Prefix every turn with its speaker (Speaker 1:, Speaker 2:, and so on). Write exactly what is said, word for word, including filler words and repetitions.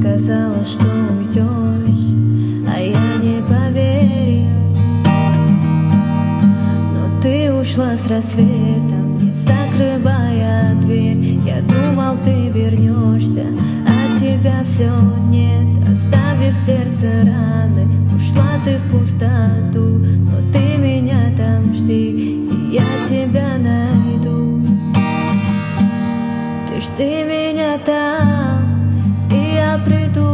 Speaker 1: сказала, что уйдешь, а я не поверил. Но ты ушла с рассветом, не закрывая дверь. Я думал, ты вернешься, а тебя все нет. Оставив в сердце раны, ушла ты в пустоту. Но ты меня там жди, и я тебя найду. Ты жди меня там, и я приду.